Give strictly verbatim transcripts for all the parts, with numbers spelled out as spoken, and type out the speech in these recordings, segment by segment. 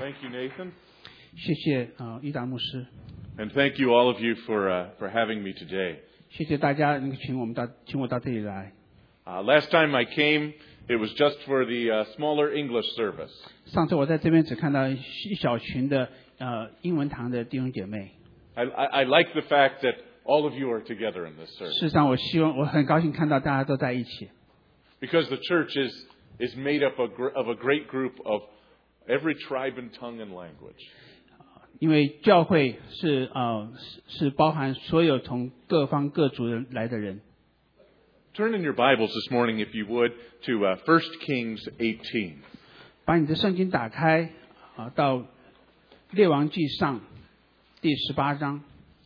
Thank you, Nathan. 谢谢啊，伊达牧师。 And thank you, all of you, for uh, for having me today. 谢谢大家能够请我们到请我到这里来。 Uh, last time I came, it was just for the uh, smaller English service. 上次我在这边只看到一小群的呃英文堂的弟兄姐妹。 I, I, I like the fact that all of you are together in this 事 service 实上，我希望我很高兴看到大家都在一起， because the church is is made up of, gr- of a great group of every tribe and tongue and language. 因为教会是呃是是包含所有从各方各族人来的人。 Turn in your Bibles this morning, if you would, to uh, First Kings eighteen. 把你的圣经打开啊，到列王纪上第十八章。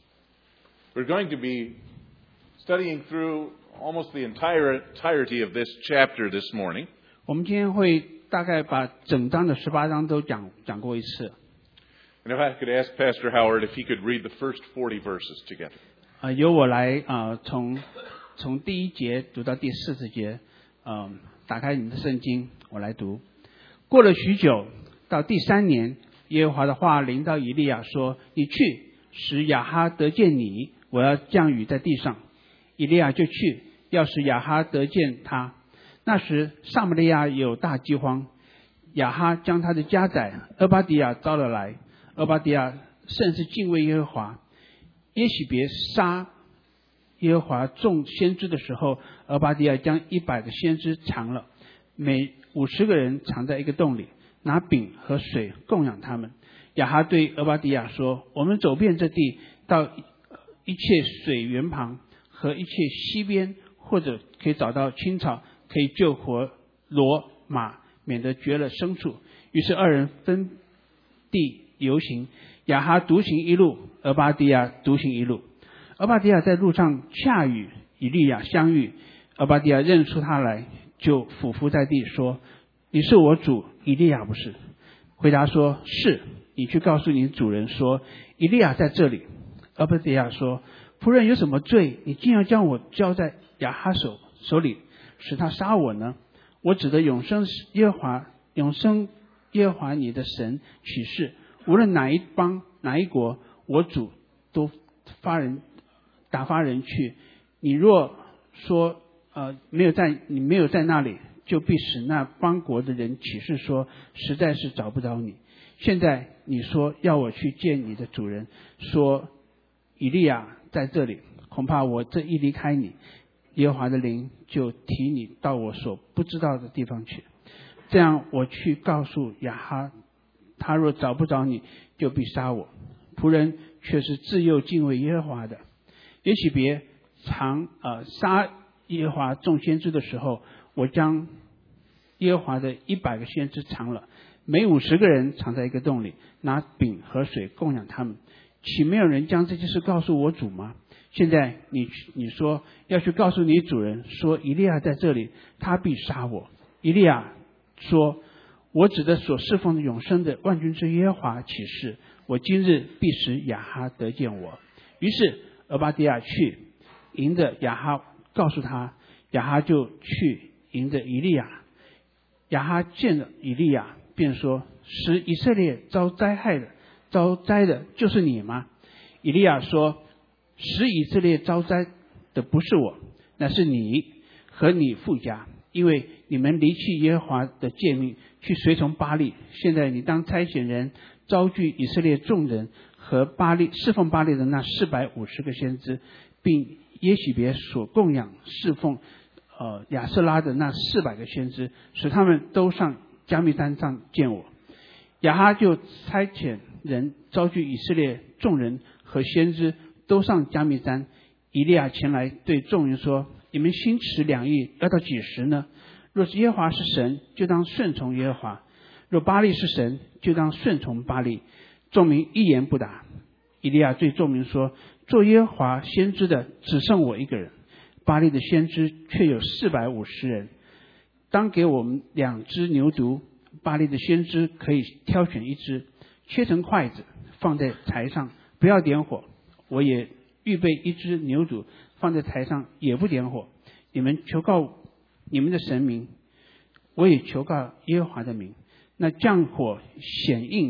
We're going to be studying through almost the entire entirety of this chapter this morning. 我们今天会大概把整章的十八章都讲讲过一次。 And if I could ask Pastor Howard if he could read the first forty verses together. 啊、呃，由我来啊、呃，从从第一节读到第四十节，嗯、呃，打开你的圣经，我来读。过了许久，到第三年，耶和华的话临到以利亚说：“你去，使亚哈得见你，我要降雨在地上。”以利亚就去，要使亚哈得见他。那时，撒玛利亚有大饥荒，亚哈将他的家宰俄巴底亚招了来。俄巴底亚甚是敬畏耶和华。耶洗别杀耶和华众先知的时候，俄巴底亚将一百个先知藏了，每五十个人藏在一个洞里，拿饼和水供养他们。亚哈对俄巴底亚说：“我们走遍这地，到一切水源旁和一切溪边，或者可以找到青草，可以救活骡马，免得绝了牲畜。”于是二人分地游行，亚哈独行一路，俄巴底亚独行一路。俄巴底亚在路上恰与以利亚相遇，俄巴底亚认出他来，就俯伏在地说：“你是我主以利亚不是？”回答说：“是。你去告诉你主人说，以利亚在这里。”俄巴底亚说：“仆人有什么罪？你竟要将我交在亚哈手手里，使他杀我呢？我指着永生耶和华，永生耶和华你的神起誓，无论哪一邦哪一国，我主都发人打发人去。你若说呃没有在你没有在那里，就必使那邦国的人起誓说，实在是找不着你。现在你说要我去见你的主人，说以利亚在这里，恐怕我这一离开你，耶和华的灵就提你到我所不知道的地方去。这样我去告诉亚哈，他若找不着你，就必杀我。仆人却是自幼敬畏耶和华的。也许别常呃杀耶和华众先知的时候，我将耶和华的一百个先知藏了，每五十个人藏在一个洞里，拿饼和水供养他们。岂没有人将这件事告诉我主吗？现在你你说要去告诉你主人，说以利亚在这里，他必杀我。以利亚说：“我指着所侍奉的永生的万军之耶和华起誓，我今日必使亚哈得见我。”于是俄巴底亚去迎着亚哈，告诉他，亚哈就去迎着以利亚。亚哈见了以利亚，便说：“使以色列遭灾害的，遭灾的就是你吗？”以利亚说：“使以色列遭灾的不是我，乃是你和你父家，因为你们离弃耶和华的诫命，去随从巴力。现在你当差遣人招聚以色列众人和巴力侍奉巴力的那四百五十个先知，并耶洗别所供养侍奉呃亚瑟拉的那四百个先知，使他们都上加密山上见我。”亚哈就差遣人招聚以色列众人和先知，都上加密山。以利亚前来对众人说：“你们心持两意，要到几时呢？若是耶和华是神，就当顺从耶和华；若巴力是神，就当顺从巴力。”众民一言不答。以利亚对众民说：“做耶和华先知的只剩我一个人，巴力的先知却有四百五十人。当给我们两只牛犊，巴力的先知可以挑选一只，切成筷子，放在柴上，不要点火。我也预备一只牛犊，放在台上，也不点火。你们求告你们的神明，我也求告耶和华的名。那降火显应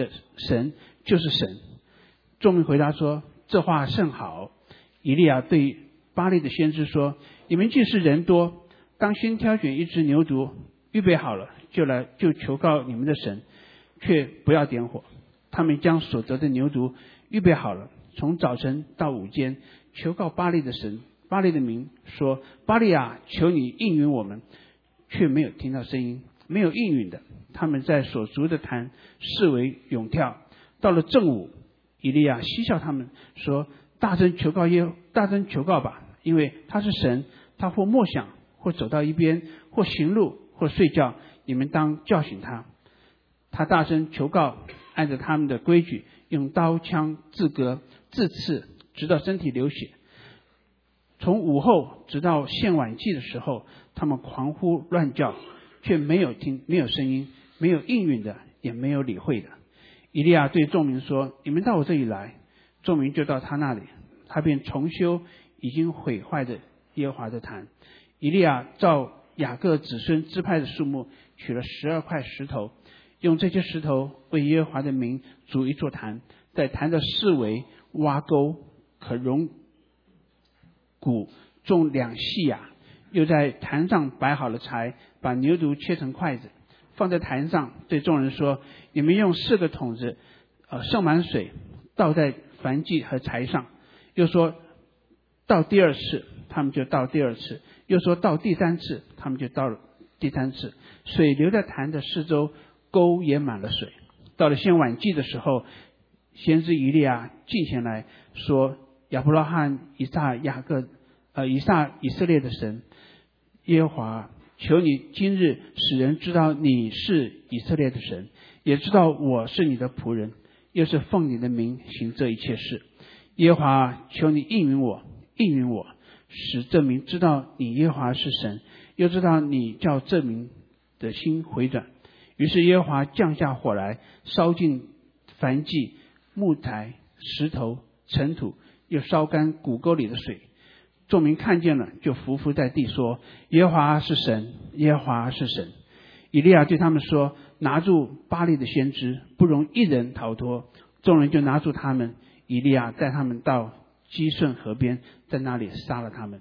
的神就是神。众民回答说：这话甚好。以利亚对巴力的先知说：你们既是人多，当先挑选一只牛犊，预备好了就来就求告你们的神，却不要点火。他们将所得的牛犊预备好了，从早晨到午间求告巴力的神。巴力的名说：巴力啊，求你应允我们，却没有听到声音，没有应允的。他们在所筑的坛视为咏跳。到了正午，以利亚嬉笑他们说：大声求告耶，大声求告吧，因为他是神，他或默想，或走到一边，或行路，或睡觉，你们当叫醒他。他大声求告，按照他们的规矩，用刀枪自割自刺，直到身体流血。从午后直到献晚祭的时候，他们狂呼乱叫，却没有听，没有声音，没有应允的，也没有理会的。以利亚对众民说：你们到我这里来。众民就到他那里，他便重修已经毁坏的耶和华的坛。以利亚照雅各子孙支派的数目，取了十二块石头，用这些石头为耶和华的名筑一座坛，在坛的四围挖沟，可容谷种两细亚。又在坛上摆好了柴，把牛犊切成筷子，放在坛上，对众人说：你们用四个桶子呃盛满水，倒在燔祭和柴上。又说到第二次，他们就到第二次；又说到第三次，他们就到了第三次。水流在坛的四周，沟也满了水。到了献晚祭的时候，先知以利亚进前来说：亚伯拉罕、以撒、雅各、呃以撒以色列的神耶和华，求你今日使人知道你是以色列的神，也知道我是你的仆人，又是奉你的名行这一切事。耶和华，求你应允我，应允我，使这民知道你耶和华是神，又知道你叫这民的心回转。于是耶和华降下火来，烧尽燔祭、木材、石头、尘土，又烧干谷沟里的水。众民看见了，就伏伏在地说：耶和华是神，耶和华是神。以利亚对他们说：拿住巴力的先知，不容一人逃脱。众人就拿住他们。以利亚带他们到基顺河边，在那里杀了他们。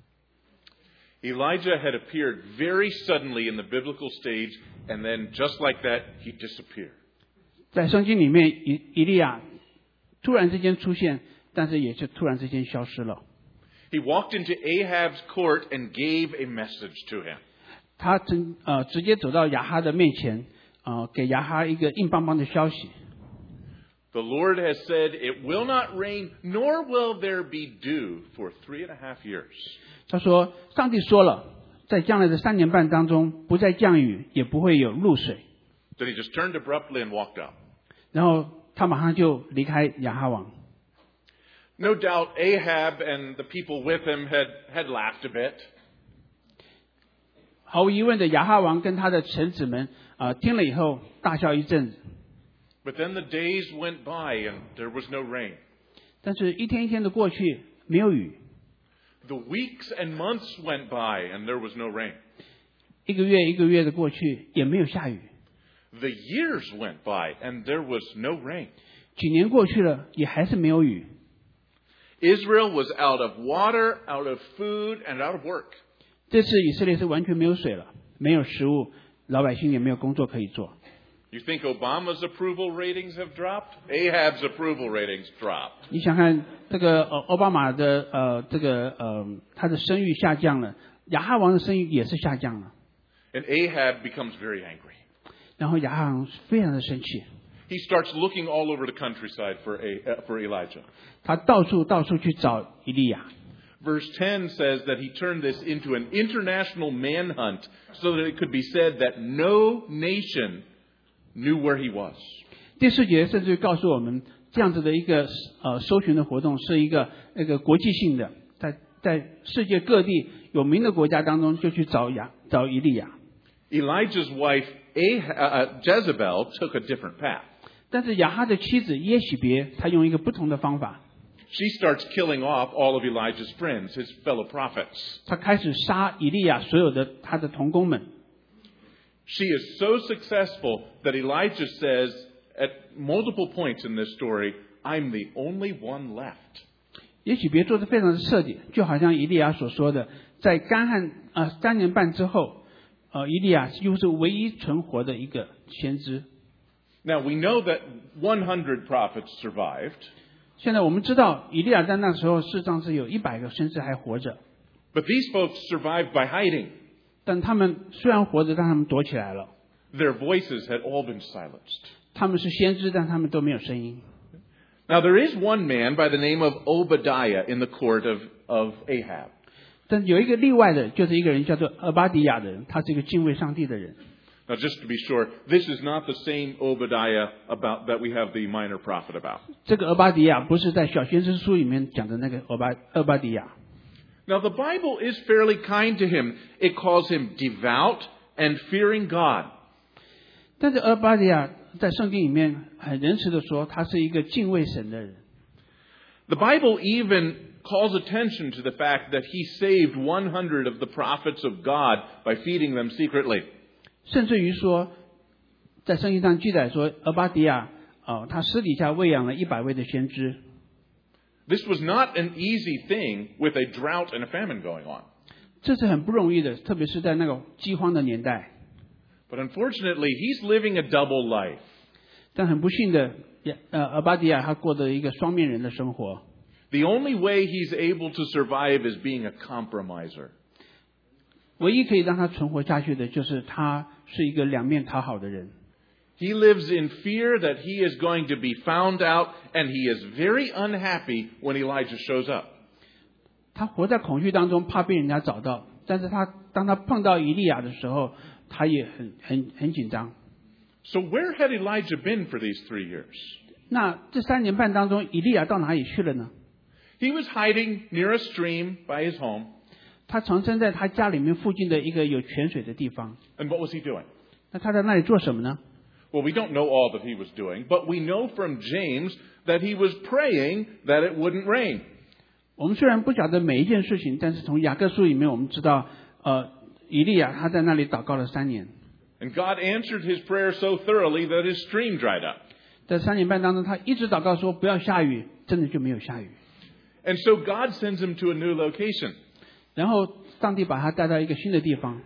Elijah had appeared very suddenly in the biblical stage, and then just like that, he disappeared. 在圣经里面，以以利亚突然之间出现，但是也就突然之间消失了。 He walked into Ahab's court and gave a message to him. 他真呃直接走到亚哈的面前，呃给亚哈一个硬邦邦的消息。 The Lord has said, "It will not rain, nor will there be dew for three and a half years." 他说，上帝说了，在将来的三年半当中，不再降雨，也不会有露水。 Then he just turned abruptly and walked out. 然后他马上就离开亚哈王。 No doubt Ahab and the people with him had, had laughed a bit. 毫无疑问的，亚哈王跟他的臣子们啊、呃、听了以后大笑一阵子。 But then the days went by and there was no rain. 但是一天一天的过去，没有雨。 The weeks and months went by and there was no rain. 一个月一个月的过去，也没有下雨。 The years went by and there was no rain. 几年过去了，也还是没有雨。 Israel was out of water, out of food, and out of work. 这次以色列是完全没有水了，没有食物，老百姓也没有工作可以做。 You think Obama's approval ratings have dropped? Ahab's approval ratings dropped. 你想看这个呃奥巴马的呃这个呃他的声誉下降了，亚哈王的声誉也是下降了。 And Ahab becomes very angry. 然后亚哈王非常的生气。 He starts looking all over the countryside for, a, uh, for Elijah. 他到处到处去找以利亚。 Verse ten says that he turned this into an international manhunt so that it could be said that no nation knew where he was. 第四节甚至告诉我们，这样子的一个呃搜寻的活动是一个那个国际性的，在在世界各地有名的国家当中就去找亚找以利亚。 Elijah's wife Ah- uh, Jezebel took a different path. 但是亚哈的妻子耶洗别，她用一个不同的方法。 She starts killing off all of Elijah's friends, his fellow prophets. 她开始杀以利亚所有的他的同工们。 She is so successful that Elijah says, at multiple points in this story, I'm the only one left. 也许别做的非常的彻底，就好像以利亚所说的，在干旱呃三年半之后，呃，以利亚几乎是唯一存活的一个先知。 Now, we know that one hundred prophets survived. 现在我们知道，以利亚在那时候事实上是有一百个先知还活着， But these folks survived by hiding. 但他们虽然活着，但他们躲起来了。 Their voices had all been silenced. 他们是先知，但他们都没有声音。 Now, there is one man by the name of Obadiah in the court of, of Ahab. 但有一个例外的，就是一个人叫做俄巴底亚的人，他是一个敬畏上帝的人。 Now, just to be sure, this is not the same Obadiah about that we have the minor prophet about. 这个俄巴底亚不是在小先知书里面讲的那个俄巴俄巴底亚。 Now, the Bible is fairly kind to him. It calls him devout and fearing God. 但是俄巴底亚在圣经里面很仁慈的说，他是一个敬畏神的人。 The Bible even calls attention to the fact that he saved one hundred of the prophets of God by feeding them secretly. 甚至于说，在圣经上记载说，俄巴底亚哦，他私底下喂养了一百位的先知。 This was not an easy thing with a drought and a famine going on. 这是很不容易的，特别是在那个饥荒的年代。 But unfortunately, he's living a double life. 但很不幸的，呃，俄巴底亚他过着一个双面人的生活。 The only way he's able to survive is being a compromiser. 唯一可以让他存活下去的，就是他是一个两面讨好的人。 He lives in fear that he is going to be found out, and he is very unhappy when Elijah shows up. 他活在恐惧当中，怕被人家找到。但是他当他碰到以利亚的时候，他也很很很紧张。 So where had Elijah been for these three years? 那这三年半当中，以利亚到哪里去了呢？ He was hiding near a stream by his home. 他藏身在他家里面附近的一个有泉水的地方。 And what was he doing? 那他在那里做什么呢？ Well, we don't know all that he was doing, but we know from James that he was praying that it wouldn't rain. 我们虽然不晓得每一件事情，但是从雅各书里面我们知道，呃，以利亚他在那里祷告了三年。 And God answered his prayer so thoroughly that his stream dried up. 在三年半当中，他一直祷告说不要下雨，真的就没有下雨。 And so God sends him to a new location. 然后上帝把他带到一个新的地方。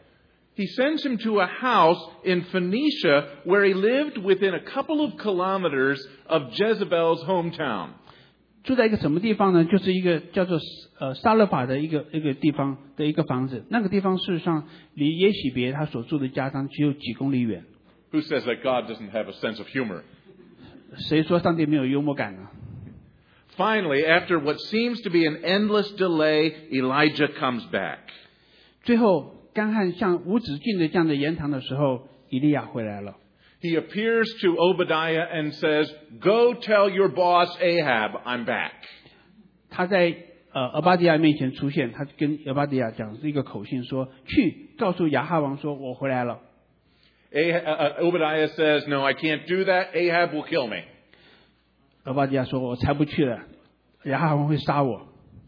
He sends him to a house in Phoenicia where he lived within a couple of kilometers of Jezebel's hometown. 住在一个什么地方呢？就是一个叫做呃撒勒法的一个一个地方的一个房子。那个地方事实上离耶洗别他所住的家乡只有几公里远。 Who says that God doesn't have a sense of humor? 谁说上帝没有幽默感呢？ Finally, after what seems to be an endless delay, Elijah comes back. 最后干旱像无止境的这样的延长的时候，以利亚回来了。 He appears to Obadiah and says, "Go tell your boss Ahab, I'm back." 他在呃俄巴底亚面前出现，他跟俄巴底亚讲是一个口信说，去告诉亚哈王说我回来了。 Ah- uh, Obadiah says, "No, I can't do that. Ahab will kill me." 俄巴底亚说我才不去了，亚哈王会杀我。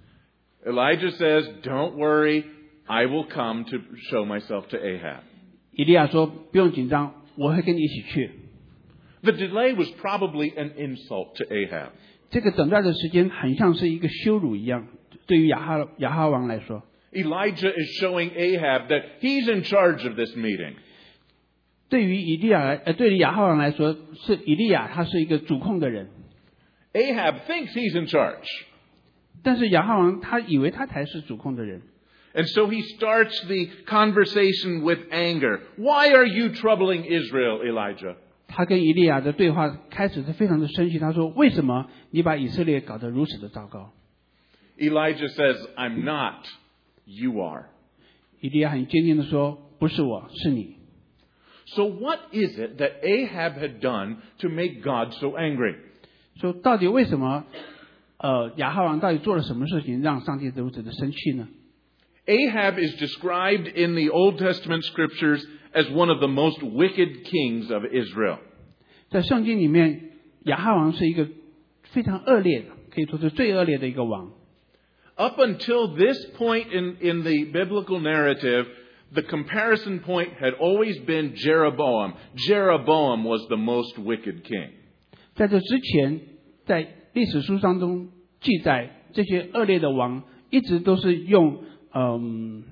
Elijah says, "Don't worry. I will come to show myself to Ahab." 以利亚说不用紧张，我会跟你一起去。 The delay was probably an insult to Ahab. 这个等待的时间很像是一个羞辱一样，对于亚哈亚哈王来说。 Elijah is showing Ahab that he's in charge of this meeting. 对于以利亚来，呃，对于亚哈王来说，是以利亚他是一个主控的人， Ahab thinks he's in charge. 但是亚哈王他以为他才是主控的人， And so he starts the conversation with anger. "Why are you troubling Israel, Elijah?" 他跟以利亚的对话开始是非常的生气。他说：“为什么你把以色列搞得如此的糟糕？” Elijah says, "I'm not. You are." 以利亚很坚定的说：“不是我，是你。” So what is it that Ahab had done to make God so angry? 说到底为什么，呃，亚哈王到底做了什么事情让上帝如此的生气呢？ Ahab is described in the Old Testament scriptures as one of the most wicked kings of Israel. 在圣经里面，亚哈王是一个非常恶劣的，可以说是最恶劣的一个王。 Up until this point in, in the biblical narrative, the comparison point had always been Jeroboam. Jeroboam was the most wicked king. 在这之前，在历史书当中记载，这些恶劣的王一直都是用嗯。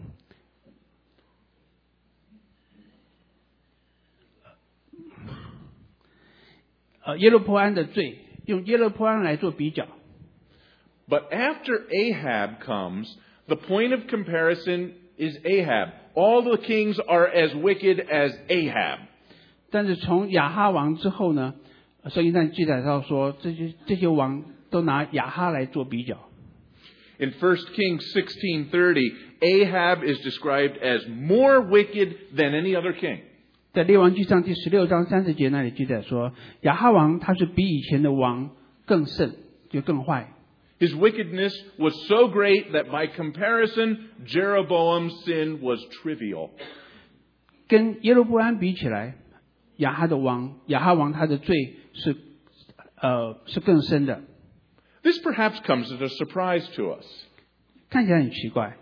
呃，耶罗波安的罪，用耶罗波安来做比较。 But after Ahab comes, the point of comparison is Ahab. All the kings are as wicked as Ahab. 但是从亚哈王之后呢，圣经上记载到说，这些这些王都拿亚哈来做比较。 In First Kings sixteen thirty, Ahab is described as more wicked than any other king. 在列王记上第十六章三十节那里记载说，亚哈王他是比以前的王更甚，就更坏。 His wickedness was so great that by comparison, Jeroboam's sin was trivial. 跟耶罗波安比起来，亚哈的王，亚哈王他的罪是呃是更深的。 This perhaps comes as a surprise to us. 看起来很奇怪。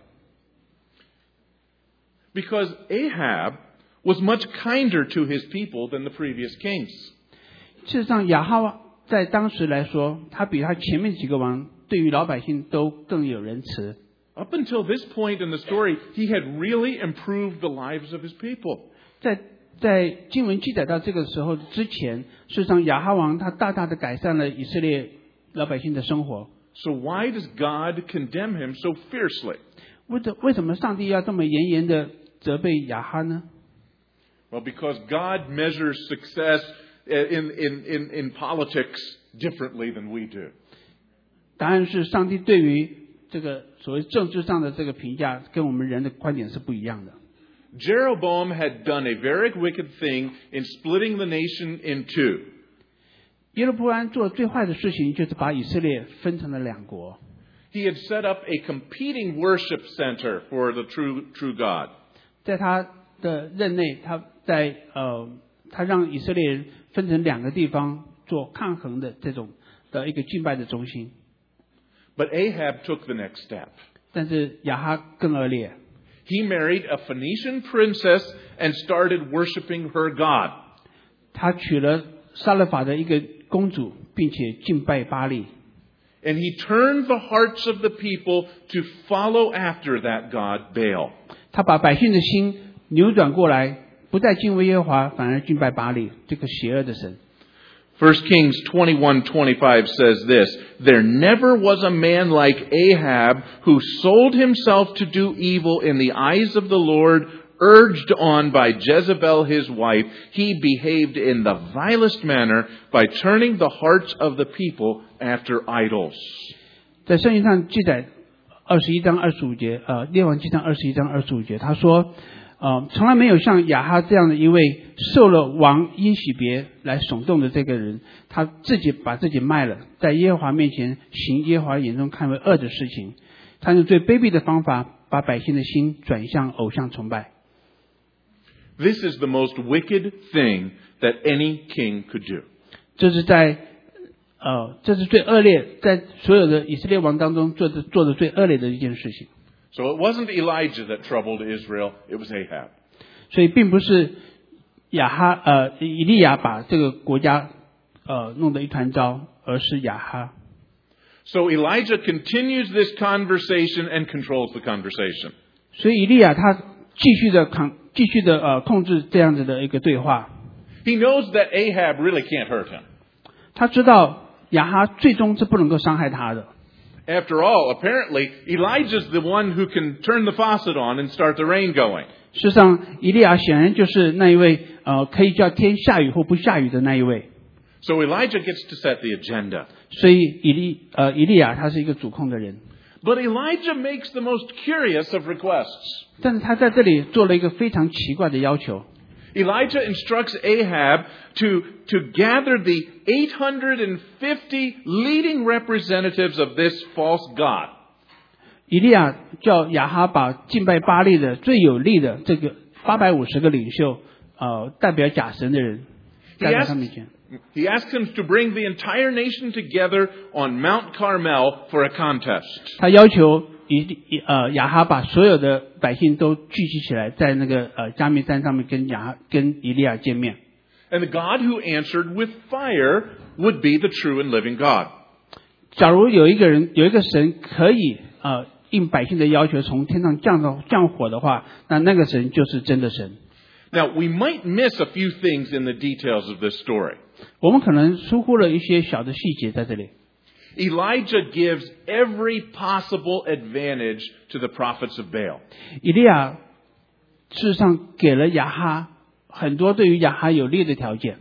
Because Ahab was much kinder to his people than the previous kings. 事实上，亚哈在当时来说，他比他前面几个王对于老百姓都更有仁慈。 Up until this point in the story, he had really improved the lives of his people. 在在经文记载到这个时候之前，事实上亚哈王他大大的改善了以色列老百姓的生活。 So why does God condemn him so fiercely? 为什为什么上帝要这么严严的责备亚哈呢？ Well, because God measures success in, in, in, in politics differently than we do. 答案是上帝对于这个所谓政治上的这个评价，跟我们人的观点是不一样的。 Jeroboam had done a very wicked thing in splitting the nation in two. 耶罗波安做最坏的事情，就是把以色列分成了两国。 He had set up a competing worship center for the true, true God. 在他的任内，他在呃，他让以色列人分成两个地方做抗衡的这种的一个敬拜的中心。 But Ahab took the next step. 但是亚哈更恶劣。 He married a Phoenician princess and started worshiping her god. 他娶了撒勒法的一个公主，并且敬拜巴力。 And he turned the hearts of the people to follow after that god, Baal. 他把百姓的心扭转过来，不再敬畏耶和华，反而敬拜巴力，这个邪恶的神。 First Kings twenty-one twenty-five says this, There never was a man like Ahab who sold himself to do evil in the eyes of the Lord, urged on by Jezebel his wife. He behaved in the vilest manner by turning the hearts of the people after idols. 在圣经上记载二十一章二十五节，呃，列王纪上二十一章二十五节，他说，呃，从来没有像亚哈这样的一位受了王因喜别来耸动的这个人，他自己把自己卖了，在耶和华面前行耶和华眼中看为恶的事情。他用最卑鄙的方法把百姓的心转向偶像崇拜。 This is the most wicked thing that any king could do. 这是在呃，这是最恶劣，在所有的以色列王当中做的做的最恶劣的一件事情。 So it wasn't Elijah that troubled Israel, it was Ahab. 所以并不是亚哈呃以利亚把这个国家呃弄得一团糟，而是亚哈。 So Elijah continues this conversation and controls the conversation. 所以以利亚他继续的抗继续的呃控制这样子的一个对话。 He knows that Ahab really can't hurt him. 他知道亚哈最终是不能够伤害他的。 After all, apparently, Elijah's the one who can turn the faucet on and start the rain going. 事实上，以利亚显然就是那一位呃可以叫天下雨或不下雨的那一位。 So Elijah gets to set the agenda. 所以以利呃以利亚他是一个主控的人。 But Elijah makes the most curious of requests. 但是他在这里做了一个非常奇怪的要求。 Elijah instructs Ahab to, to gather the eight hundred fifty leading representatives of this false god. 以利亚叫亚哈把敬拜巴力的最有力的这个八百五十个领袖，呃，代表假神的人，带到他面前。 He asks him to bring the entire nation together on Mount Carmel for a contest. 他要求以利呃亚哈把所有的百姓都聚集起来，在那个呃加密山上面跟亚哈跟以利亚见面。 And the God who answered with fire would be the true and living God. 假如有一个人有一个神可以呃应百姓的要求从天上降到降火的话，那那个神就是真的神。 Now, we might miss a few things in the details of this story. 我们可能疏忽了一些小的细节在这里。 Elijah gives every possible advantage to the prophets of Baal. 以利亚事实上给了亚哈很多对于亚哈有利的条件。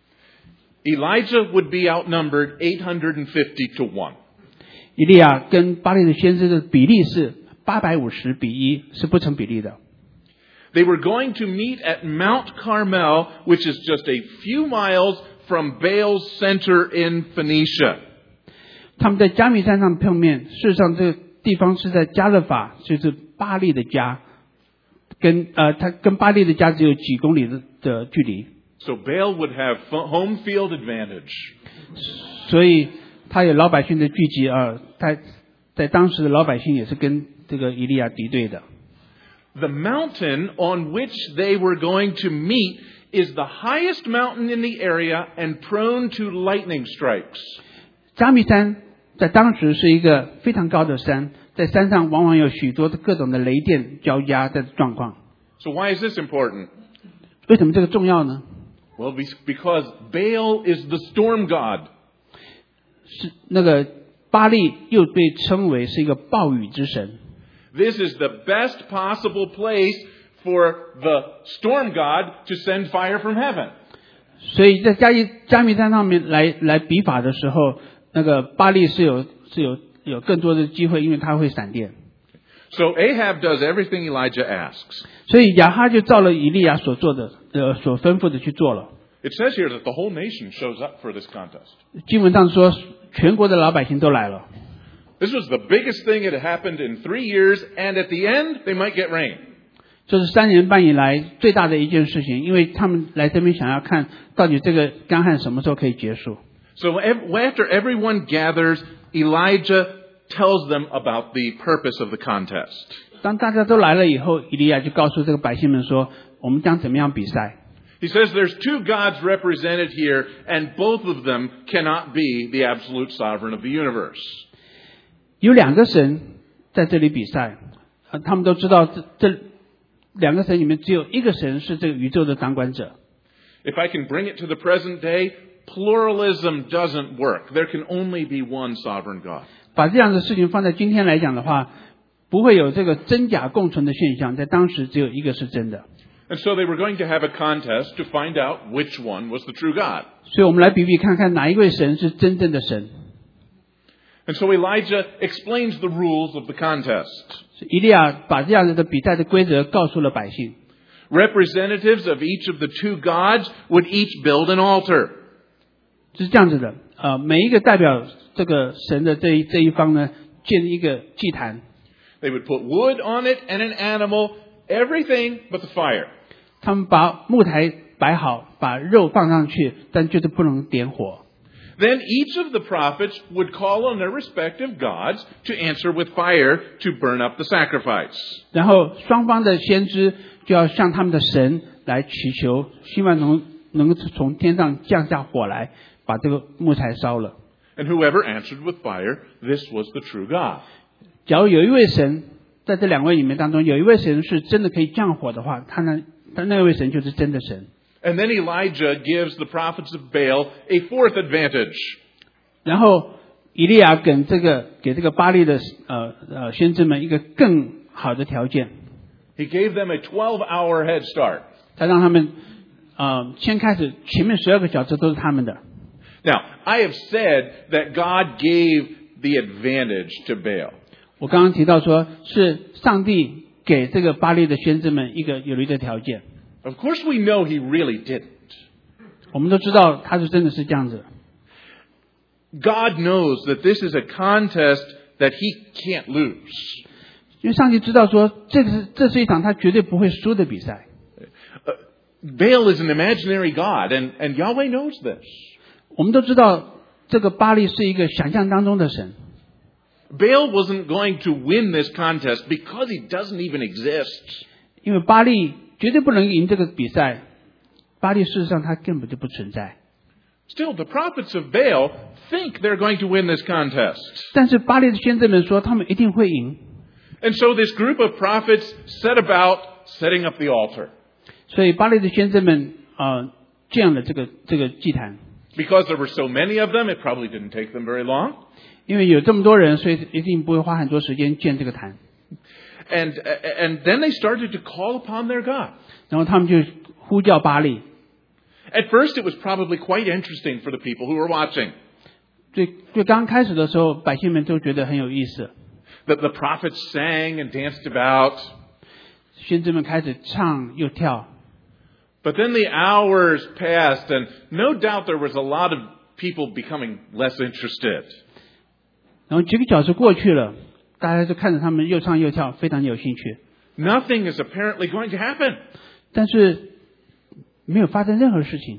Elijah would be outnumbered eight hundred fifty to one. 以利亚跟巴力的先知的比例是八百五十比一，是不成比例的。 They were going to meet at Mount Carmel, which is just a few miles from Baal's center in Phoenicia. 他们在加密山上碰面，事实上这个地方是在加勒法，就是巴力的家，跟呃，他跟巴力的家只有几公里的的距离。 So Baal would have home field advantage. 所以他有老百姓的聚集啊，他在当时的老百姓也是跟这个以利亚敌对的。 The mountain on which they were going to meet is the highest mountain in the area and prone to lightning strikes. 加密山在当时是一个非常高的山，在山上往往有许多的各种的雷电交加的状况。 So why is this important? 为什么这个重要呢？ Well, because Baal is the storm god. 是那个巴力又被称为是一个暴雨之神。 This is the best possible place for the storm god to send fire from heaven. 所以在加一加密山上面来来比法的时候，那个巴力是有是有有更多的机会，因为他会闪电。 So Ahab does everything Elijah asks. 所以亚哈就照了以利亚所做的呃所吩咐的去做了。 It says here that the whole nation shows up for this contest. 经文上说，全国的老百姓都来了。 This was the biggest thing that had happened in three years, and at the end, they might get rain. 这是三年半以来最大的一件事情，因为他们来这边想要看到底这个干旱什么时候可以结束。 So after everyone gathers, Elijah tells them about the purpose of the contest. 当大家都来了以后，以利亚就告诉这个百姓们说，我们将怎么样比赛。 He says there's two gods represented here, and both of them cannot be the absolute sovereign of the universe. 有两个神在这里比赛，呃，他们都知道这这两个神里面只有一个神是这个宇宙的掌管者。 If I can bring it to the present day, pluralism doesn't work. There can only be one sovereign God. 把这样的事情放在今天来讲的话，不会有这个真假共存的现象，在当时只有一个是真的。 And so they were going to have a contest to find out which one was the true God. 所以我们来比比看看哪一位神是真正的神。 And so Elijah explains the rules of the contest. 以利亚把这样子的比赛的规则告诉了百姓。 Representatives of each of the two gods would each build an altar. 是这样子的，呃，每一个代表这个神的这一这一方呢，建一个祭坛。 They would put wood on it and an animal, everything but the fire. 他们把木台摆好，把肉放上去，但就是不能点火。 Then each of the prophets would call on their respective gods to answer with fire to burn up the sacrifice. 然后双方的先知就要向他们的神来祈求，希望能能够从天上降下火来，把这个木材烧了。 And whoever answered with fire, this was the true God. 假如有一位神在这两位里面当中，有一位神是真的可以降火的话，他呢，他那位神就是真的神。 And then Elijah gives the prophets of Baal a fourth advantage. 然后以利亚给这个给这个巴力的呃呃先知们一个更好的条件。 He gave them a twelve-hour head start. 他让他们呃先开始，前面十二个小时都是他们的。 Now, I have said that God gave the advantage to Baal. 我刚刚提到说，是上帝给这个巴力的先知们一个有利的条件。 Of course we know he really didn't. 我们都知道他是真的是这样子。 God knows that this is a contest that he can't lose. 因为上帝知道说，这是这是一场他绝对不会输的比赛。 Uh, Baal is an imaginary god, and, and Yahweh knows this. 我们都知道这个巴力是一个想象当中的神。 Baal wasn't going to win this contest because he doesn't even exist. 因为巴力绝对不能赢这个比赛，巴力事实上他根本就不存在。 Still, the prophets of Baal think they're going to win this contest. 但是巴力的先知们说他们一定会赢。 And so this group of prophets set about setting up the altar. 所以巴力的先知们呃建了这个这个祭坛。 Because there were so many of them, it probably didn't take them very long. 因为有这么多人，所以一定不会花很多时间建这个坛。 And and then they started to call upon their God. 然后他们就呼叫巴力。 At first, it was probably quite interesting for the people who were watching. 最最刚开始的时候，百姓们都觉得很有意思。 That the prophets sang and danced about. 先知们开始唱又跳。 But then the hours passed, and no doubt there was a lot of people becoming less interested. 然后几个小时过去了，大家就看着他们又唱又跳，非常有兴趣。 Nothing is apparently going to happen. 但是没有发生任何事情。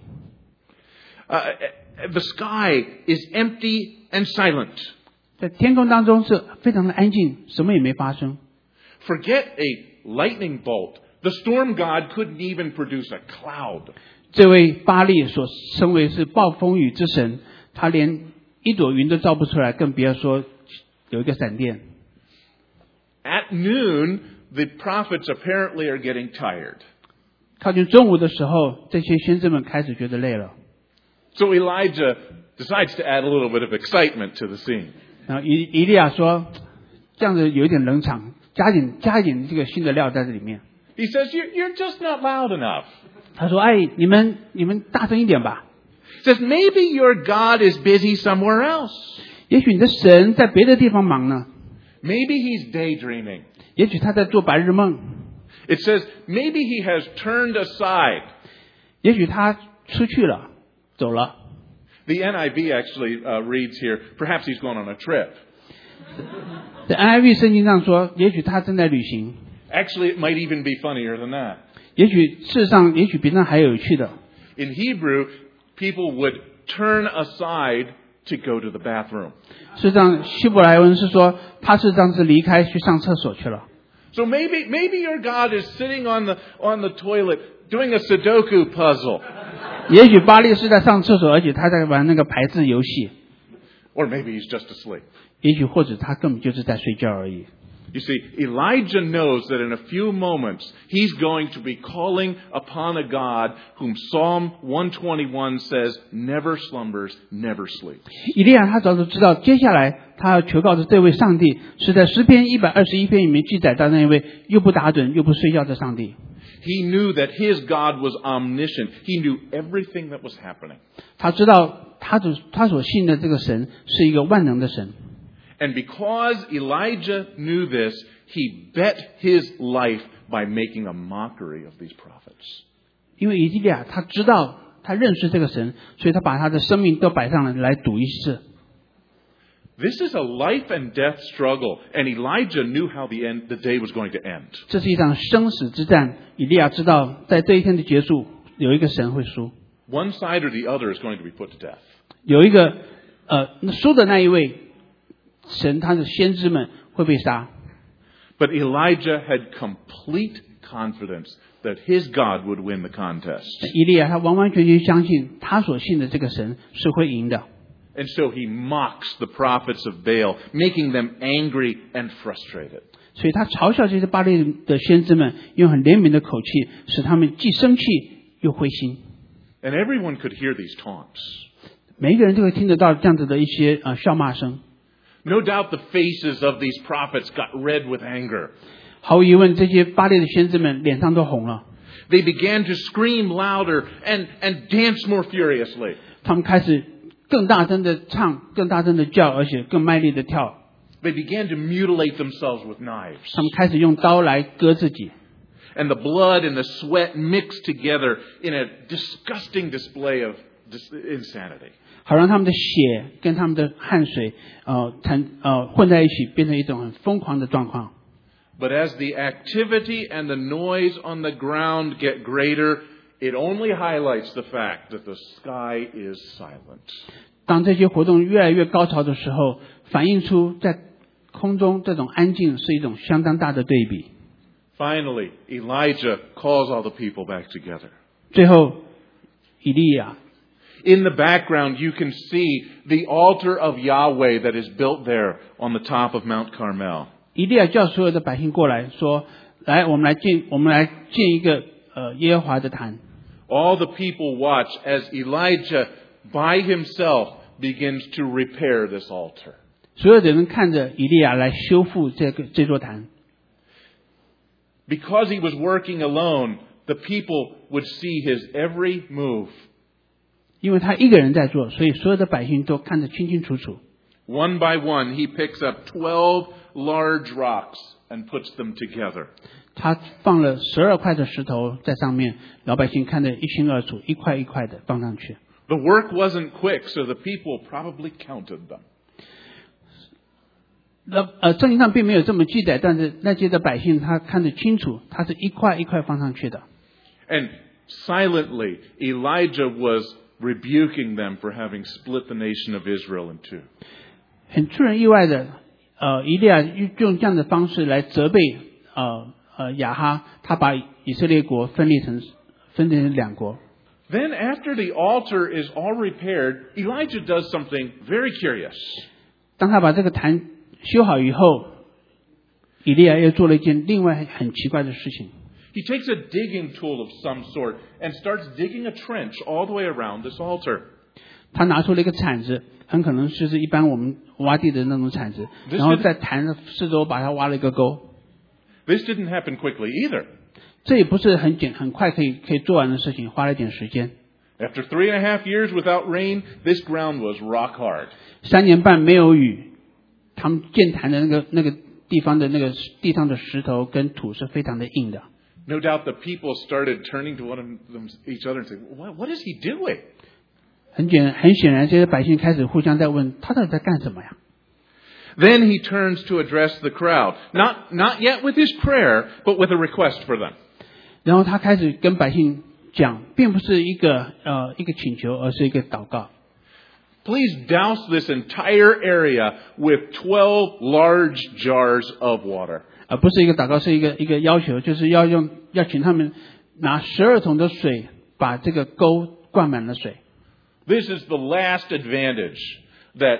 Uh, the sky is empty and silent. 在天空当中是非常的安静，什么也没发生。 Forget a lightning bolt. The storm god couldn't even produce a cloud. 这位巴力所称为是暴风雨之神，他连一朵云都造不出来，更不要说有一个闪电。 At noon, the prophets apparently are getting tired. 靠近中午的时候，这些先知们开始觉得累了。 So Elijah decides to add a little bit of excitement to the scene. 然后以以利亚说，这样子有一点冷场，加一点加一点这个新的料在这里面。 He says, you're, you're just not loud enough. 他说：“哎，你们你们大声一点吧。” He says, maybe your God is busy somewhere else. 也许你的神在别的地方忙呢。 Maybe he's daydreaming. 也许他在做白日梦。 It says, maybe he has turned aside. 也许他出去了，走了。 The N I V actually uh, reads here, perhaps he's going on a trip. 在 N I V 圣经上说，也许他正在旅行。 Actually, it might even be funnier than that. 也许事实上，也许比那还有趣的。 In Hebrew, people would turn aside to go to the bathroom. 事实上，希伯来文是说，他事实上是离开去上厕所去了。 So maybe, maybe your God is sitting on the, on the toilet doing a Sudoku puzzle. 也许巴力是在上厕所，而且他在玩那个排字游戏。 Or maybe he's just asleep. 也许或者他根本就是在睡觉而已。 You see, Elijah knows that in a few moments he's going to be calling upon a God whom Psalm one twenty-one says never slumbers, never sleeps. 以利亚他早就知道，接下来他要求告的这位上帝是在诗篇一百二十一篇里面记载到那位又不打盹又不睡觉的上帝。 He knew that his God was omniscient. He knew everything that was happening. 他知道他所他所信的这个神是一个万能的神。 And because Elijah knew this, he bet his life by making a mockery of these prophets. 因为以利亚他知道他认识这个神，所以他把他的生命都摆上了来赌一次。 This is a life and death struggle, and Elijah knew how the end, the day was going to end. 这是一场生死之战，以利亚知道在这一天的结束，有一个神会输。 One side or the other is going to be put to death. 有一个呃输的那一位。神他的先知们会被杀。 But Elijah had complete confidence that his God would win the contest. 以利亚他完完全全相信他所信的这个神是会赢的。 And so he mocks the prophets of Baal, making them angry and frustrated. 所以他嘲笑这些巴力的先知们，用很怜悯的口气，使他们既生气又灰心。 And everyone could hear these taunts. 每一个人都会听得到这样子的一些呃笑骂声。 No doubt the faces of these prophets got red with anger. 毫无疑问，这些巴力的先知们脸上都红了。 They began to scream louder and, and dance more furiously. 他们开始更大声的唱，更大声的叫，而且更卖力的跳。 They began to mutilate themselves with knives. 他们开始用刀来割自己。 And the blood and the sweat mixed together in a disgusting display of insanity. 好让他们的血跟他们的汗水呃掺呃混在一起，变成一种很疯狂的状况。 But as the activity and the noise on the ground get greater, it only highlights the fact that the sky is silent. 当这些活动越来越高潮的时候，反映出在空中这种安静是一种相当大的对比。 Finally, Elijah calls all the people back together. 最后，以利亚 In the background, you can see the altar of Yahweh that is built there on the top of Mount Carmel. 以利亚叫所有的百姓过来说：“来，我们来建，我们来建一个呃耶和华的坛。” All the people watch as Elijah by himself begins to repair this altar. 所有的人看着以利亚来修复这个这座坛。 Because he was working alone, the people would see his every move. 因为他一个人在做，所以所有的百姓都看得清清楚楚。 One by one, he picks up twelve large rocks and puts them together. 他放了十二块的石头在上面，老百姓看得一清二楚，一块一块的放上去。 The work wasn't quick, so the people probably counted them. 那呃，圣经上并没有这么记载，但是那些的百姓他看得清楚，他是一块一块放上去的。 And silently, Elijah was rebuking them for having split the nation of Israel in two. 很出人意外的，呃，以利亚用这样的方式来责备呃呃亚哈，他把以色列国分裂成分裂成两国。 Then after the altar is all repaired, Elijah does something very curious. 当他把这个坛修好以后，以利亚又做了一件另外很奇怪的事情。 He takes a digging tool of some sort and starts digging a trench all the way around this altar. 他拿出了一个铲子，很可能就是一般我们挖地的那种铲子，然后在坛的四周把它挖了一个沟。 This didn't happen quickly either. 这也不是很简很快可以可以做完的事情，花了一点时间。 After three and a half years without rain, this ground was rock hard. 三年半没有雨，他们建坛的那个那个地方的那个地上的石头跟土是非常的硬的。 No doubt the people started turning to one of them, each other and saying, what, what is he doing? 很简很显然，这些百姓开始互相在问他到底在干什么呀？ Then he turns to address the crowd, not not yet with his prayer, but with a request for them. 然后他开始跟百姓讲，并不是一个呃一个请求，而是一个祷告。 Please douse this entire area with twelve large jars of water. 而不是一个祷告，是一个一个要求，就是要用要请他们拿十二桶的水，把这个沟灌满了水。 This is the last advantage that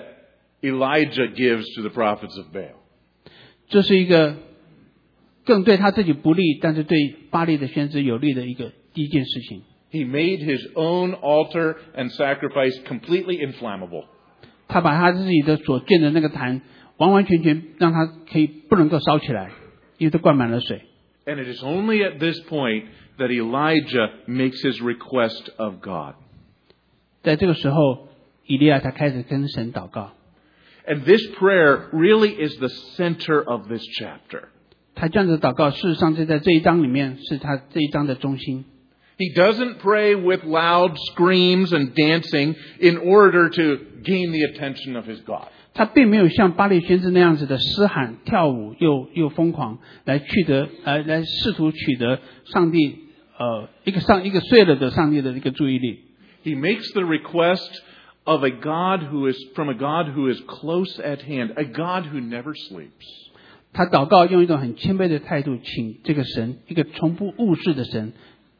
Elijah gives to the prophets of Baal. 这是一个更对他自己不利，但是对巴力的先知有利的一个第一件事情。 He made his own altar and sacrifice completely inflammable. 他把他自己的所建的那个坛完完全全让他可以不能够烧起来，因为都灌满了水。 And it is only at this point that Elijah makes his request of God. 在这个时候，以利亚才开始跟神祷告。 And this prayer really is the center of this chapter. 他这样子祷告，事实上就在这一章里面是他这一章的中心。 He doesn't pray with loud screams and dancing in order to gain the attention of his God. 他并没有像巴力先知那样子的嘶喊、跳舞又又疯狂，来取得呃来试图取得上帝呃一个上一个睡了的上帝的一个注意力。 He makes the request of a God who is from a God who is close at hand, a God who never sleeps. 他祷告用一种很谦卑的态度，请这个神，一个从不误事的神。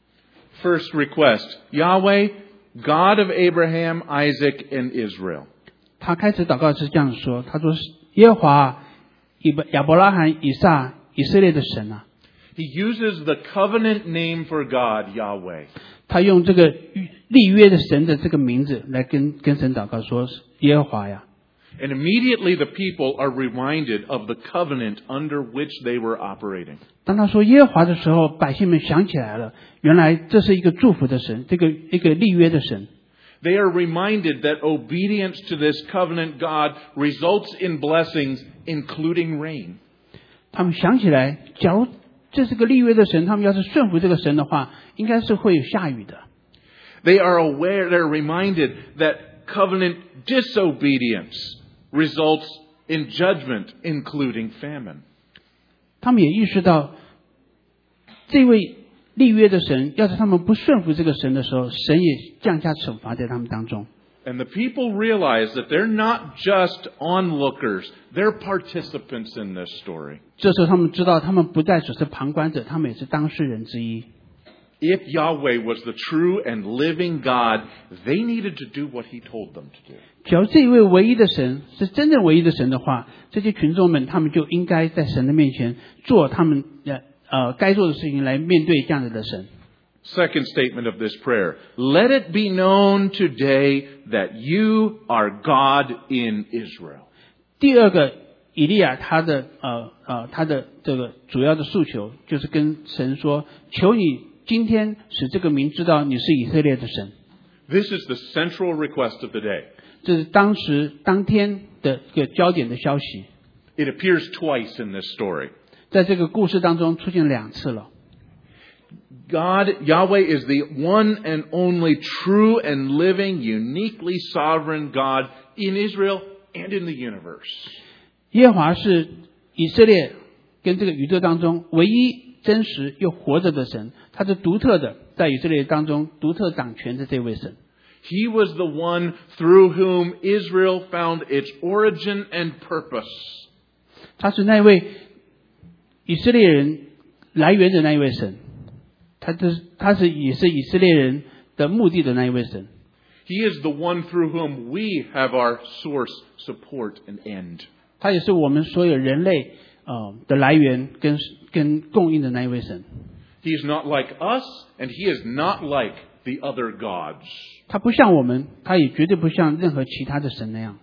First request, Yahweh, God of Abraham, Isaac, and Israel. 他开始祷告是这样说，他说：“耶和华亚伯拉罕、以撒、以色列的神啊。” He uses the covenant name for God, Yahweh. 他用这个立约的神的这个名字来跟跟神祷告，说：“耶和华呀。” And immediately the people are reminded of the covenant under which they were operating. 当他说耶和华的时候，百姓们想起来了，原来这是一个祝福的神，这个一个立约的神。 They are reminded that obedience to this covenant God results in blessings, including rain. 他们想起来，假如这是个立约的神，他们要是顺服这个神的话，应该是会有下雨的。 They are aware, they're reminded that covenant disobedience results in judgment, including famine. 他们也意识到，这位立约的神，要是他们不顺服这个神的时候，神也降下惩罚在他们当中。 And the people realize that they're not just onlookers, they're participants in this story. 这时候他们知道，他们不再只是旁观者，他们也是当事人之一。 If Yahweh was the true and living God, they needed to do what He told them to do. 只要这一位唯一的神是真正唯一的神的话，这些群众们他们就应该在神的面前做他们呃该做的事情，来面对这样子的神。 Second statement of this prayer: Let it be known today that you are God in Israel. 第二个，以利亚他的呃呃他的这个主要的诉求就是跟神说：求你今天使这个民知道你是以色列的神。 This is the central request of the day. 这是当时当天的一个焦点的消息。 It appears twice in this story. 在这个故事当中出现两次了。 God, Yahweh is the one and only true and living, uniquely sovereign God in Israel and in the universe. 耶和华是以色列跟这个宇宙当中唯一真实又活着的神，他是独特的，在以色列当中独特掌权的这位神。 He was the one through whom Israel found its origin and purpose. 他是那位以色列人来源的那一位神，他是他是也是以色列人的目的的那一位神。 He is the one through whom we have our source, support, and end. 他也是我们所有人类呃的来源跟跟供应的那一位神。 He is not like us, and He is not like the other gods. 他不像我们，他也绝对不像任何其他的神那样。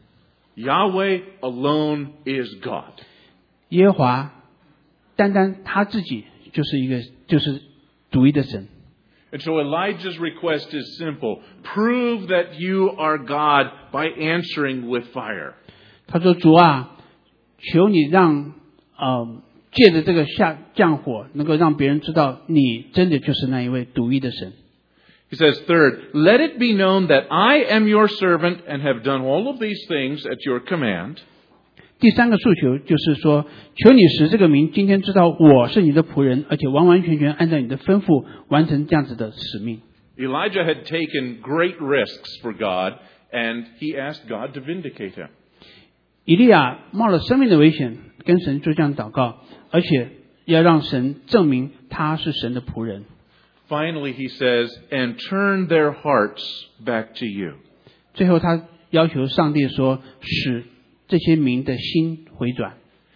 Yahweh alone is God. 耶和华单单他自己就是一个就是独一的神。 And so Elijah's request is simple. Prove that you are God by answering with fire. 他说：主啊，求你让呃借着这个下降火，能够让别人知道你真的就是那一位独一的神。 He says, third, let it be known that I am your servant and have done all of these things at your command. 第三个诉求就是说，求你使这个民今天知道我是你的仆人，而且完完全全按照你的吩咐完成这样子的使命。 Elijah had taken great risks for God, and he asked God to vindicate him. 以利亚冒了生命的危险，跟神做这样祷告，而且要让神证明他是神的仆人。 Finally, he says, and turn their hearts back to you. 最后他要求上帝说，使这些民的心回转。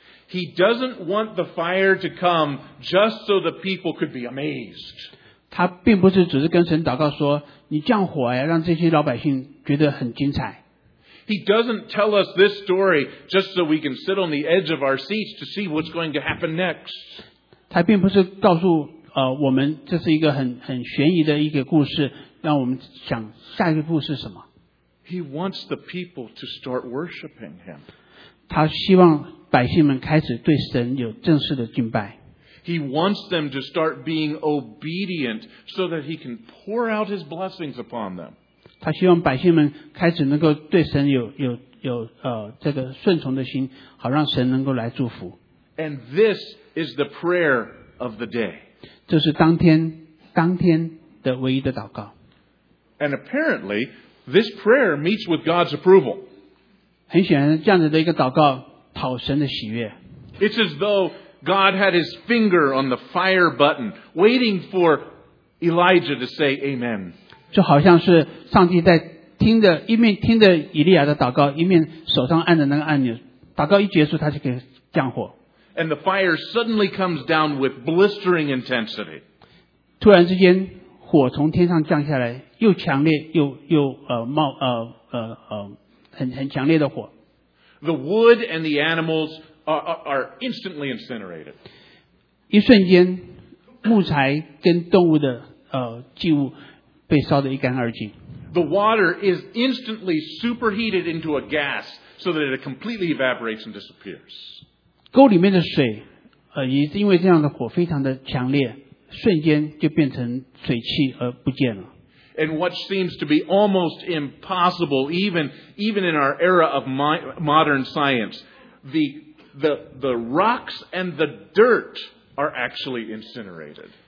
He doesn't want the fire to come just so the people could be amazed. 他并不是只是跟神祷告说，你降火呀，让这些老百姓觉得很精彩。 He doesn't tell us this story just so we can sit on the edge of our seats to see what's going to happen next. 他并不是告诉呃我们这是一个很很悬疑的一个故事，让我们想下一个步是什么。 He wants the people to start worshiping Him. 他希望百姓们开始对神有正式的敬拜。 He wants them to start being obedient so that He can pour out His blessings upon them. 他希望百姓们开始能够对神有有有呃这个顺从的心，好让神能够来祝福。 And this is the prayer of the day. 这是当天当天的唯一的祷告。 And apparently, this prayer meets with God's approval. 很显然，这样子的一个祷告讨神的喜悦。 It's as though God had His finger on the fire button, waiting for Elijah to say Amen. 就好像是上帝在听着，一面听着以利亚的祷告，一面手上按着那个按钮，祷告一结束，他就可以降火。 And the fire suddenly comes down with blistering intensity. 突然之间，火从天上降下来，又强烈又又呃冒呃呃呃很很强烈的火。 The wood and the animals are, are, are instantly incinerated. 一瞬间，木材跟动物的呃祭物被烧得一干二净。 The water is instantly superheated into a gas so that it completely evaporates and disappears. 沟里面的水，呃，也是因为这样的火非常的强烈，瞬间就变成水汽而不见了。 And what seems to be almost impossible, even even in our era of my, modern science, the the the rocks and the dirt are actually incinerated.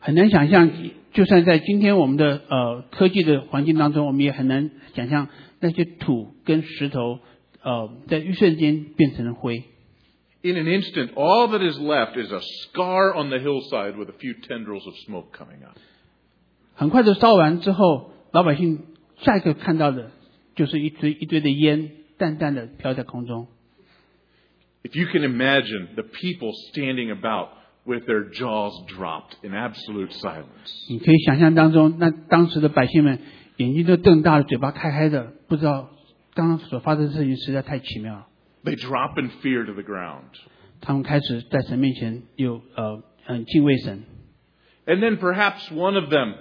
很难想象，就算在今天我们的呃科技的环境当中，我们也很难想象那些土跟石头呃在一瞬间变成了灰。 In an instant, all that is left is a scar on the hillside with a few tendrils of smoke coming up. 很快的烧完之后，老百姓下一个看到的就是一堆一堆的烟，淡淡的飘在空中。 If you can imagine the people standing about with their jaws dropped in absolute silence. 你可以想象当中，那当时的百姓们眼睛都瞪大了，嘴巴开开的，不知道刚刚所发生的事情实在太奇妙了。 They drop in fear to the ground. 他们开始在神面前有呃很敬畏神。 And then perhaps one of them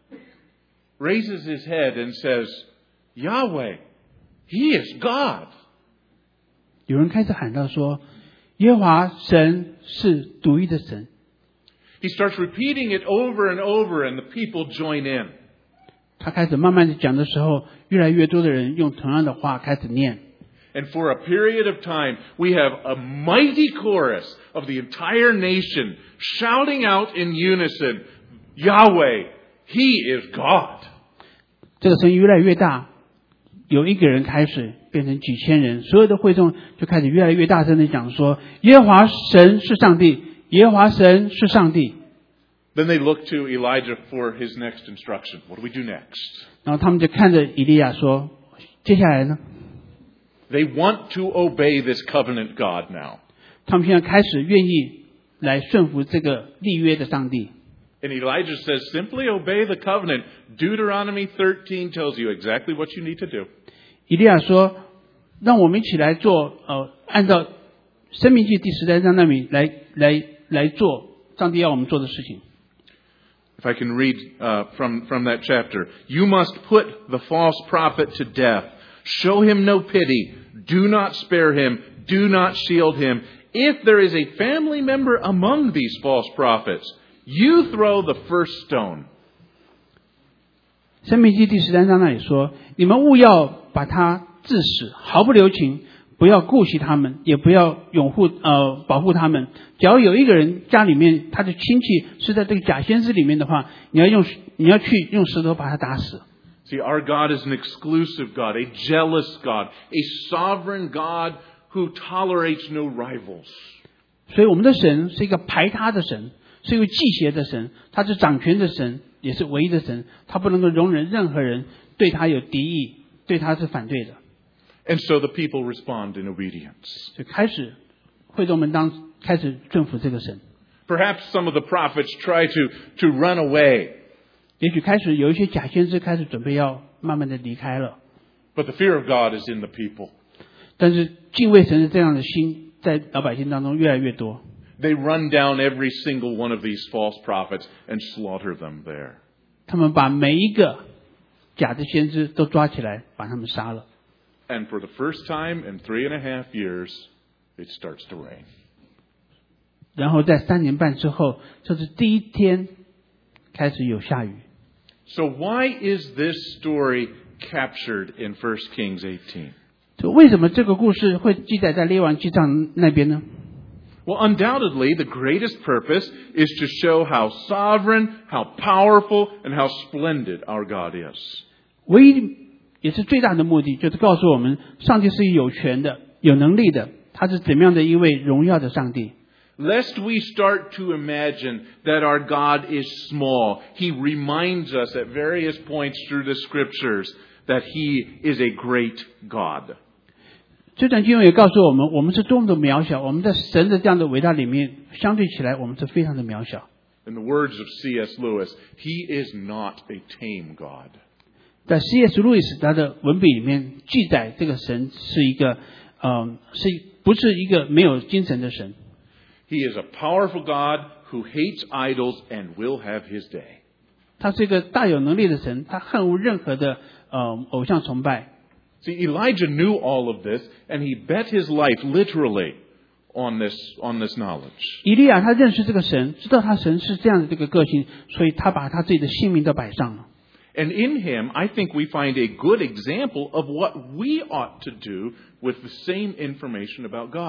raises his head and says, Yahweh, He is God. 有人开始喊到说，耶和华神是独一的神。 He starts repeating it over and over, and the people join in. 他开始慢慢的讲的时候，越来越多的人用同样的话开始念。 And for a period of time, we have a mighty chorus of the entire nation shouting out in unison, Yahweh, He is God. 这个声音越来越大，有一个人开始变成几千人，所有的会众就开始越来越大声的讲说，耶和华神是上帝，耶和华神是上帝。 Then they look to Elijah for his next instruction. What do we do next? 然后他们就看着以利亚说，接下来呢？ They want to obey this covenant God now. 他们现在开始愿意来顺服这个立约的上帝。 And Elijah says, simply obey the covenant. Deuteronomy thirteen tells you exactly what you need to do. 以利亚说，让我们一起来做，呃，按照申命记第十三章那里来来来做上帝要我们做的事情。 If I can read uh, from, from that chapter. You must put the false prophet to death. Show him no pity. Do not spare him. Do not shield him. If there is a family member among these false prophets, you throw the first stone. 申命记第十三章那里说，你们务要把他治死，毫不留情，不要顾惜他们，也不要拥护呃保护他们。只要有一个人家里面他的亲戚是在这个假先知里面的话，你要用你要去用石头把他打死。 See, our God is an exclusive God, a jealous God, a sovereign God who tolerates no rivals. 所以我们的神是一个排他的神，是一个忌邪的神，他是掌权的神，也是唯一的神，他不能够容忍任何人对他有敌意，对他是反对的。 And so the people respond in obedience. 所以开始会众们当开始顺服这个神。 Perhaps some of the prophets try to, to run away. 也许开始有一些假先知开始准备要慢慢的离开了， But the fear of God is in the people. 但是敬畏神的这样的心在老百姓当中越来越多。 They run down every single one of these false prophets and slaughter them there. 他们把每一个假的先知都抓起来，把他们杀了。 And for the first time in three and a half years, it starts to rain. 然后在三年半之后，这是第一天开始有下雨。 So why is this story captured in First Kings eighteen? 就为什么这个故事会记载在列王记上那边呢？ Well, undoubtedly, the greatest purpose is to show how sovereign, how powerful, and how splendid our God is. 唯一也是最大的目的，就是告诉我们，上帝是有权的、有能力的，他是怎么样的一位荣耀的上帝。 Lest we start to imagine that our God is small, He reminds us at various points through the Scriptures that He is a great God. 这段经文也告诉我们，我们是多么的渺小，我们在神的这样的伟大里面，相对起来，我们是非常的渺小。 In the words of C S Lewis, He is not a tame God. 在 C S 路易斯他的文笔里面记载，这个神是一个，呃，是不是一个没有精神的神？ He is a powerful God who hates idols and will have His day. 他是一个大有能力的神，他恨恶任何的呃偶像崇拜。 See, Elijah knew all of this, and he bet his life literally on this, on this knowledge. 以利亚他认识这个神，知道他神是这样的这个个性，所以他把他自己的性命都摆上了。 And in him, I think we find a good example of what we ought to do with the same information about God.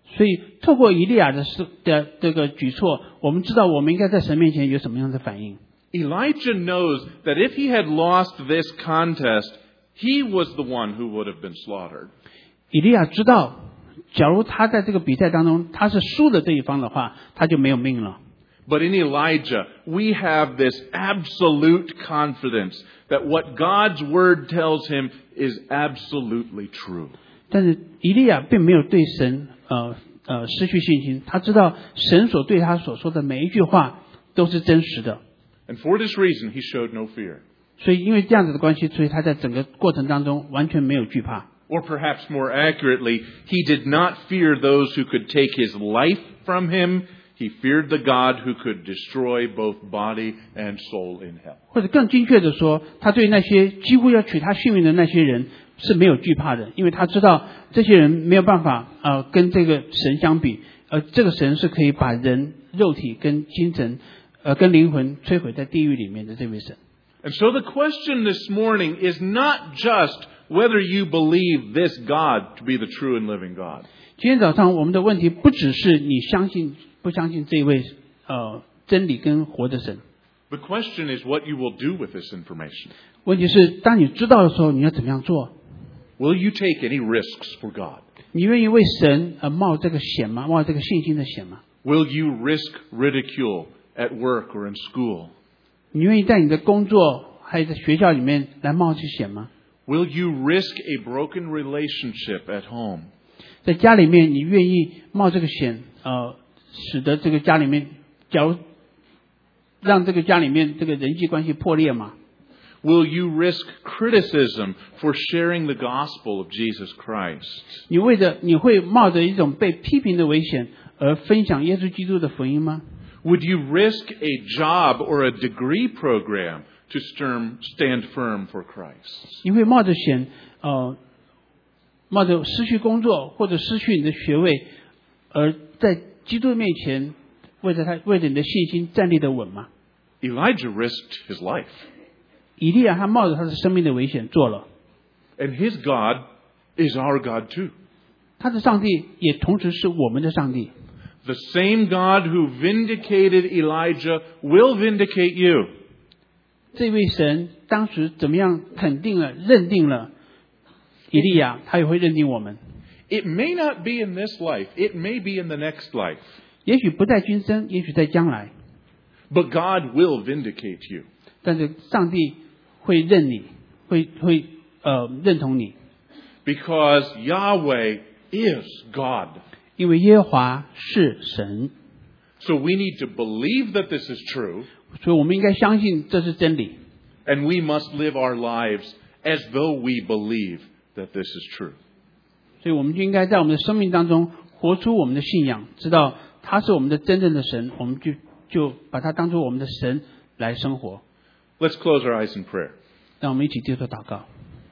所以透过以利亚的事的这个举措，我们知道我们应该在神面前有什么样的反应。 Elijah knows that if he had lost this contest, he was the one who would have been slaughtered. 以利亚知道，假如他在这个比赛当中他是输的这一方的话，他就没有命了。 But in Elijah, we have this absolute confidence that what God's word tells him is absolutely true. 但是以利亚并没有对神呃呃失去信心，他知道神所对他所说的每一句话都是真实的。 And for this reason, he showed no fear. 所以因为这样子的关系，所以他在整个过程当中完全没有惧怕。 Or perhaps more accurately, he did not fear those who could take his life from him. He feared the God who could destroy both body and soul in hell. 或者更精确的说，他对那些几乎要取他性命的那些人是没有惧怕的，因为他知道这些人没有办法呃跟这个神相比，呃这个神是可以把人肉体跟精神呃跟灵魂摧毁在地狱里面的这位神。 And so the question this morning is not just whether you believe this God to be the true and living God. 今天早上我们的问题不只是你相信不相信这位呃真理跟活的神。 The question is what you will do with this information. 问题是当你知道的时候，你要怎么样做？ Will you take any risks for God? 你愿意为神而冒这个险吗？冒这个信心的险吗？ Will you risk ridicule at work or in school? 你愿意在你的工作还有在学校里面来冒这险吗？ Will you risk a broken relationship at home? 在家里面，你愿意冒这个险，呃，使得这个家里面，假如让这个家里面这个人际关系破裂吗？ Will you risk criticism for sharing the gospel of Jesus Christ? 你为着你会冒着一种被批评的危险而分享耶稣基督的福音吗？ Would you risk a job or a degree program to stand firm for Christ? 你会冒着险，呃，冒着失去工作或者失去你的学位，而在基督面前为着他为着你的信心站立得稳吗？ Elijah risked his life. 以利亚他冒着他的生命的危险做了， And his God is our God too. 他的上帝也同时是我们的上帝。 The same God who vindicated Elijah will vindicate you. 这位神当时怎么样肯定了、认定了以利亚，他也会认定我们。 It may not be in this life. It may be in the next life. 也许不在今生，也许在将来， But God will vindicate you. 但是上帝会认你，会会呃认同你， Because Yahweh is God. 因为耶和华是神， So we need to believe that this is true. 所以我们应该相信这是真理。 And we must live our lives as though we believe that this is true. 所以我们就应该在我们的生命当中活出我们的信仰，知道他是我们的真正的神，我们就就把他当作我们的神来生活。 Let's close our eyes in prayer. 让我们一起接受祷告。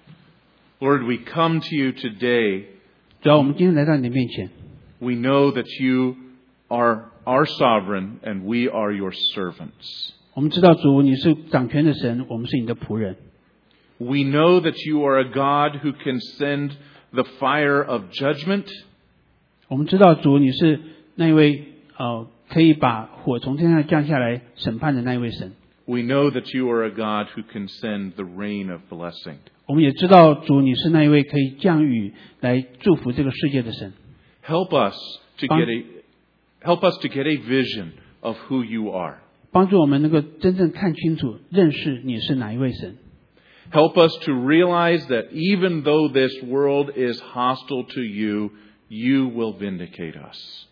Lord, we come to you today. 主要我们今天来到你的面前， We know that you are our sovereign and we are your servants. 我们知道主你是掌权的神，我们是你的仆人。 We know that you are a God who can send the fire of judgment. 我们知道主你是那一位呃可以把火从天上降下来审判的那一位神。 We know that you are a God who can send the rain of blessing. 我们也知道主你是那一位可以降雨来祝福这个世界的神。 Help us to get a help us to get a vision of who you are. 帮助我们能够真正看清楚、认识你是哪一位神。 Help us to realize that even though this world is hostile to you, you will vindicate us.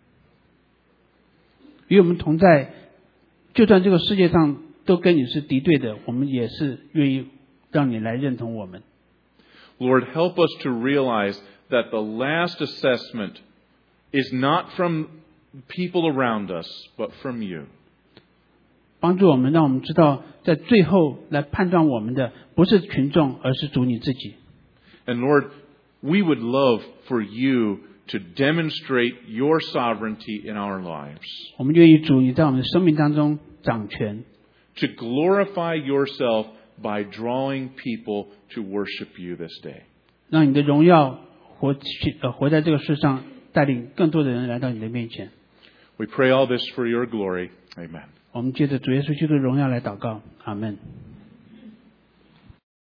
与我们同在，就算这个世界上都跟你是敌对的，我们也是愿意让你来认同我们。 Lord, help us to realize that the last assessment is not from people around us, but from you. 帮助我们，让我们知道，在最后来判断我们的不是群众，而是主你自己。 And Lord, we would love for you to demonstrate your sovereignty in our lives. 我们愿意主你在我们的生命当中掌权， To glorify yourself by drawing people to worship you this day. 让你的荣耀活去呃活在这个世上， 带领更多的人来到你的面前。 We pray all this for your glory. Amen. 我们借着主耶稣基督的荣耀来祷告，阿门。